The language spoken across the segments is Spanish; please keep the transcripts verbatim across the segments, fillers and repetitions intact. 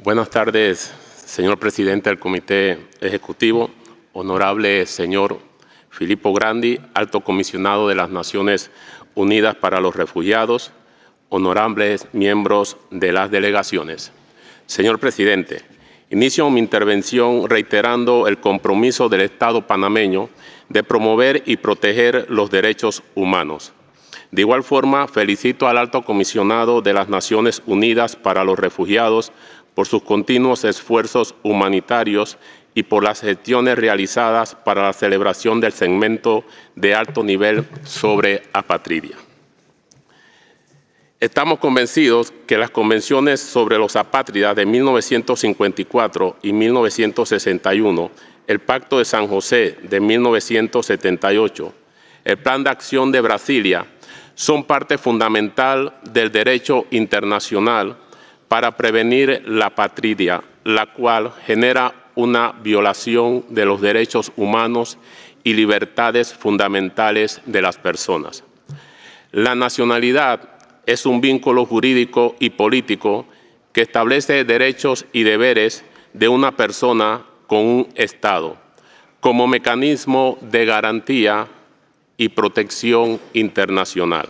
Buenas tardes, señor presidente del Comité Ejecutivo, honorable señor Filippo Grandi, alto comisionado de las Naciones Unidas para los Refugiados, honorables miembros de las delegaciones. Señor presidente, inicio mi intervención reiterando el compromiso del Estado panameño de promover y proteger los derechos humanos. De igual forma, felicito al alto comisionado de las Naciones Unidas para los Refugiados por sus continuos esfuerzos humanitarios y por las gestiones realizadas para la celebración del segmento de alto nivel sobre apatridia. Estamos convencidos que las convenciones sobre los apátridas de mil novecientos cincuenta y cuatro y mil novecientos sesenta y uno, el Pacto de San José de mil novecientos setenta y ocho, el Plan de Acción de Brasilia, son parte fundamental del derecho internacional para prevenir la apatridia, la cual genera una violación de los derechos humanos y libertades fundamentales de las personas. La nacionalidad es un vínculo jurídico y político que establece derechos y deberes de una persona con un Estado, como mecanismo de garantía y protección internacional.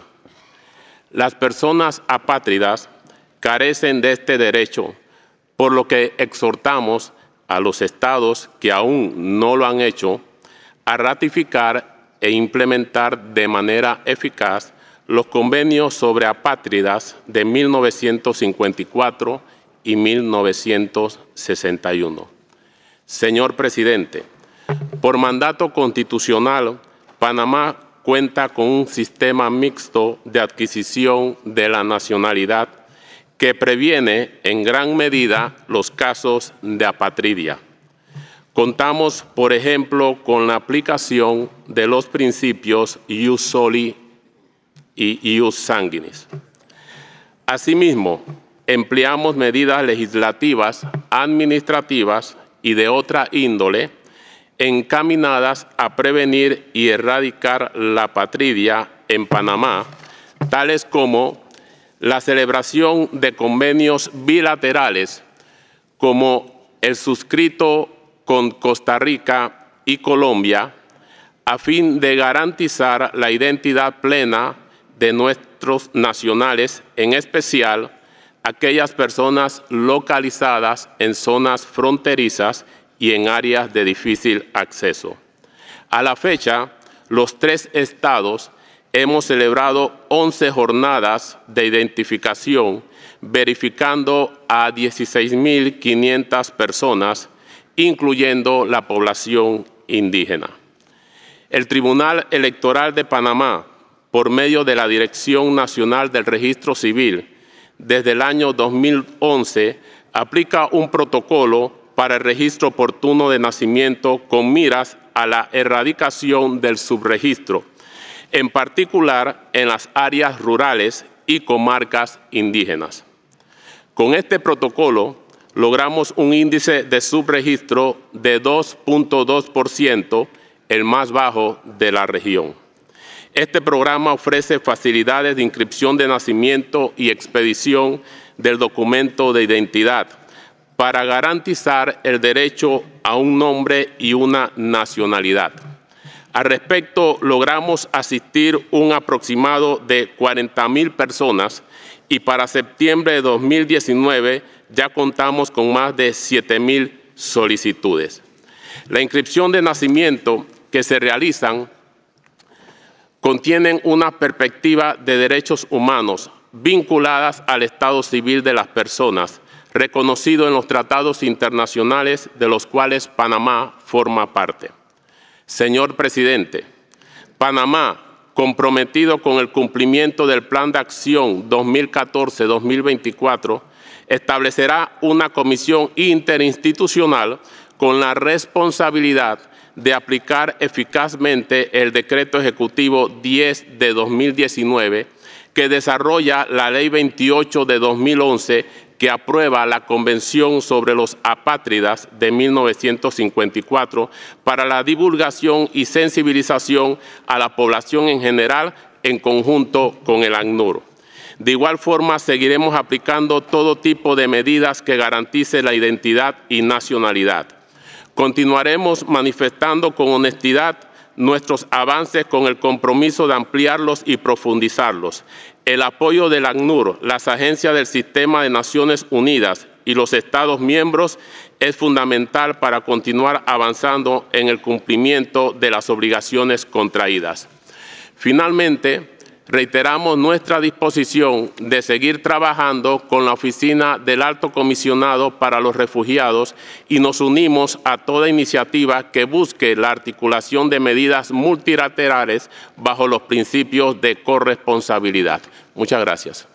Las personas apátridas carecen de este derecho, por lo que exhortamos a los estados que aún no lo han hecho a ratificar e implementar de manera eficaz los convenios sobre apátridas de mil novecientos cincuenta y cuatro y mil novecientos sesenta y uno. Señor presidente, por mandato constitucional, Panamá cuenta con un sistema mixto de adquisición de la nacionalidad que previene en gran medida los casos de apatridia. Contamos, por ejemplo, con la aplicación de los principios ius soli y ius sanguinis. Asimismo, empleamos medidas legislativas, administrativas y de otra índole encaminadas a prevenir y erradicar la apatridia en Panamá, tales como la celebración de convenios bilaterales como el suscrito con Costa Rica y Colombia, a fin de garantizar la identidad plena de nuestros nacionales, en especial aquellas personas localizadas en zonas fronterizas y en áreas de difícil acceso. A la fecha, los tres estados hemos celebrado once jornadas de identificación, verificando a dieciséis mil quinientas personas, incluyendo la población indígena. El Tribunal Electoral de Panamá, por medio de la Dirección Nacional del Registro Civil, desde el año dos mil once, aplica un protocolo para el registro oportuno de nacimiento con miras a la erradicación del subregistro, en particular en las áreas rurales y comarcas indígenas. Con este protocolo logramos un índice de subregistro de dos punto dos por ciento, el más bajo de la región. Este programa ofrece facilidades de inscripción de nacimiento y expedición del documento de identidad para garantizar el derecho a un nombre y una nacionalidad. Al respecto, logramos asistir un aproximado de cuarenta mil personas y para septiembre de dos mil diecinueve ya contamos con más de siete mil solicitudes. La inscripción de nacimiento que se realizan contienen una perspectiva de derechos humanos vinculadas al estado civil de las personas, reconocido en los tratados internacionales de los cuales Panamá forma parte. Señor presidente, Panamá, comprometido con el cumplimiento del Plan de Acción dos mil catorce a dos mil veinticuatro, establecerá una comisión interinstitucional con la responsabilidad de aplicar eficazmente el Decreto Ejecutivo diez de dos mil diecinueve, que desarrolla la Ley veintiocho de dos mil once, que aprueba la Convención sobre los Apátridas de mil novecientos cincuenta y cuatro para la divulgación y sensibilización a la población en general en conjunto con el ACNUR. De igual forma, seguiremos aplicando todo tipo de medidas que garanticen la identidad y nacionalidad. Continuaremos manifestando con honestidad nuestros avances con el compromiso de ampliarlos y profundizarlos. El apoyo del ACNUR, las agencias del Sistema de Naciones Unidas y los Estados miembros es fundamental para continuar avanzando en el cumplimiento de las obligaciones contraídas. Finalmente, reiteramos nuestra disposición de seguir trabajando con la Oficina del Alto Comisionado para los Refugiados y nos unimos a toda iniciativa que busque la articulación de medidas multilaterales bajo los principios de corresponsabilidad. Muchas gracias.